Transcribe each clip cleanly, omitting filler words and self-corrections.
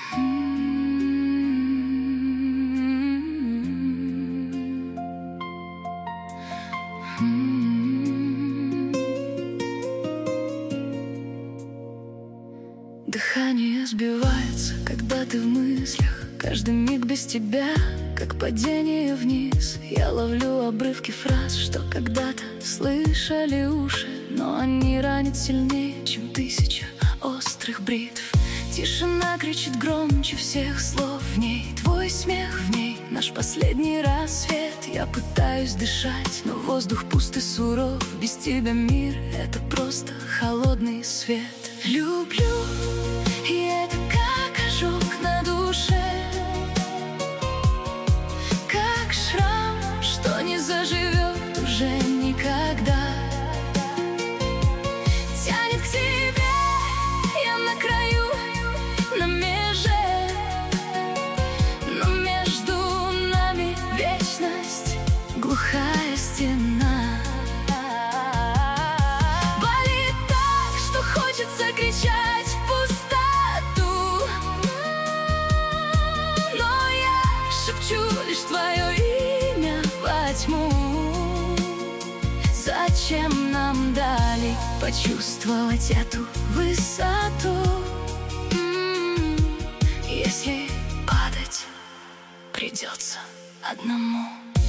Дыхание сбивается, когда ты в мыслях. Каждый миг без тебя, как падение вниз. Я ловлю обрывки фраз, что когда-то слышали уши, но они ранят сильнее, чем 1000 острых бритв. Тишина кричит громче всех слов в ней. Твой смех в ней, наш последний рассвет. Я пытаюсь дышать, но воздух пуст и суров. Без тебя мир — это просто холодный свет. Люблю, и это как ожог на душе, как шрам, что не заживет уже никогда. Тянет к тебе, я на краю, на меже, но между нами вечность, глухая стена. Болит так, что хочется кричать в пустоту, но я шепчу лишь твое имя во тьму. Зачем нам дали почувствовать эту высоту, если падать придется одному?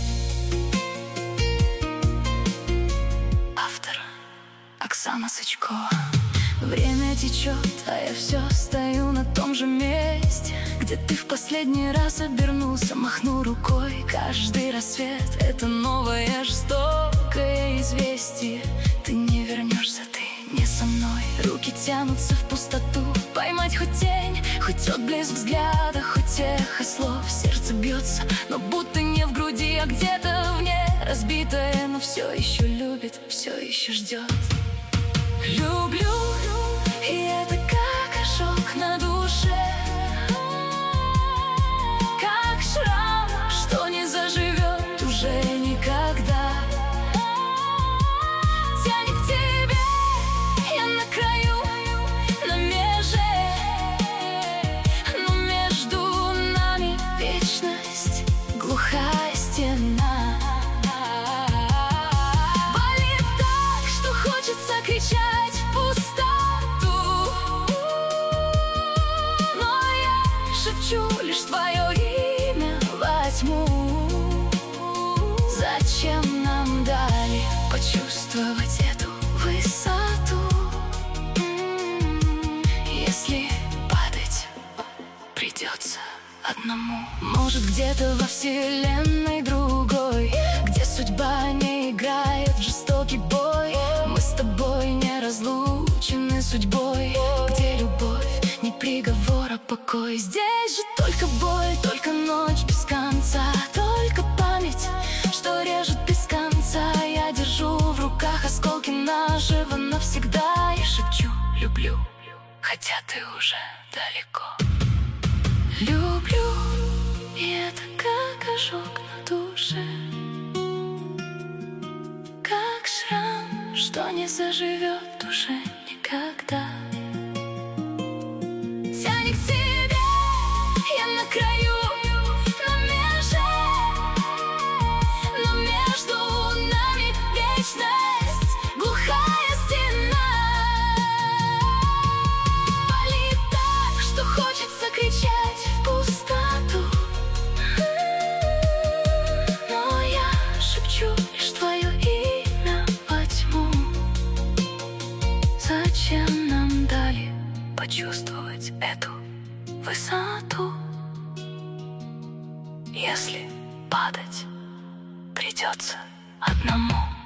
Автор Оксана Сычкова. Время течет, а я все стою на том же месте, где ты в последний раз обернулся, махнул рукой. Каждый рассвет — это новое жестокое известие. Ты не вернешься, ты не со мной. Руки тянутся в пустоту, поймать хоть тень, хоть отблеск взгляда, хоть эхо слов. Сердце бьется, но будто не в груди, а где-то вне. Разбитое, но все еще любит, все еще ждет. Люблю, и это как ожог на душе, как шрам, что не заживет уже никогда. Тянет к тебе, я на краю, на меже, но между нами вечность, глухая стена. Болит так, что хочется кричать в пустоту, но я шепчу лишь твое имя во тьму. Зачем нам дали почувствовать эту высоту, если падать придется одному? Может, где-то во вселенной другой, где судьба не играет в жестокий бой, мы с тобой не разлучены судьбой, где любовь не приговор, а покой. Здесь же только боль, только ночь без конца, только память, что режет без конца. Я держу в руках осколки нашего навсегда и шепчу: люблю, хотя ты уже далеко. Люблю, и это как ожог на душе, как шрам, что не заживет уже никогда. Тянет к тебе, я на краю, на меже, но между нами вечность, глухая стена. Болит так, что хочется кричать в пустоту, но я шепчу лишь твое имя во тьму. Зачем нам дали почувствовать эту высоту, если падать придется одному?